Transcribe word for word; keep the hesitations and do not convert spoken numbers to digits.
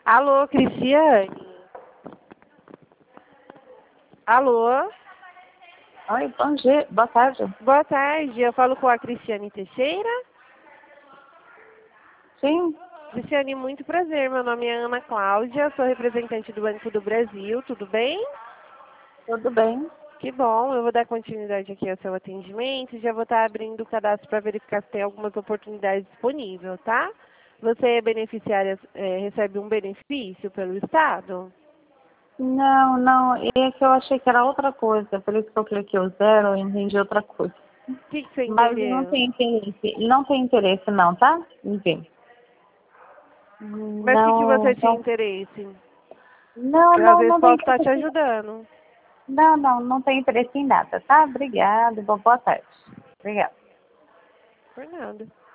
Alô, Cristiane? Alô? Oi, bom dia, boa tarde. Boa tarde, eu falo com a Cristiane Teixeira. Sim. Cristiane, muito prazer, meu nome é Ana Cláudia, sou representante do Banco do Brasil, tudo bem? Tudo bem. Que bom, eu vou dar continuidade aqui ao seu atendimento e já vou estar abrindo o cadastro para verificar se tem algumas oportunidades disponíveis, tá? Você é beneficiária, é, recebe um benefício pelo Estado? Não, não, é que eu achei que era outra coisa, por isso que eu cliquei o zero e entendi outra coisa. O que, que você Mas não entendeu? tem interesse, não tem interesse não, tá? Enfim. Mas o que, que Não, você tinha não, interesse? não, Eu às não, vezes não tem posso estar te interesse. ajudando. Não, não, não tem interesse em nada, tá? Obrigada, boa tarde. Obrigada. Por nada.